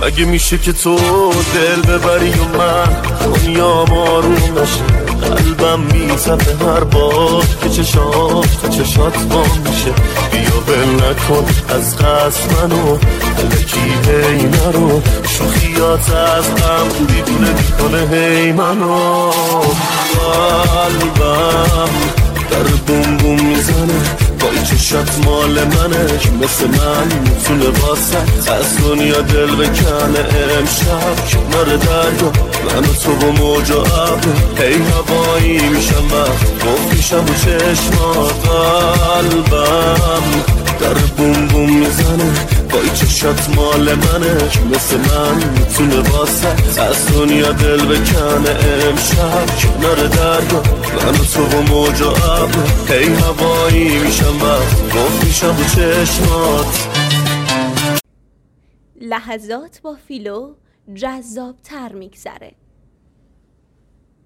مگه میشه که تو دل ببری و من دنیام آروم نشه؟ قلبم میزنه هر بار که چشات با میشه. بیا بل نکن از قصد منو، الکی هی نرو، شوخیات از غم دیوونه میکنه هی منو. قلبم در بوم بوم میزنه، با چشات مال منه، مثل من میتونه واسه از دنیا دل بکنه. امشب کنار دریا من و تو و موج و ابر، هی هوایی میشم وقت گفت میشم و چشمات. قلبم در بوم بوم میزنه، با چشات مال منه، مثل من میتونه واسه از دنیا دل بکنه. امشب کنار دریا من و تو و موج و ابر، هی هوایی میشم وقت گفت میشم و چشمات. لحظات با فیلو جذاب تر میگذره.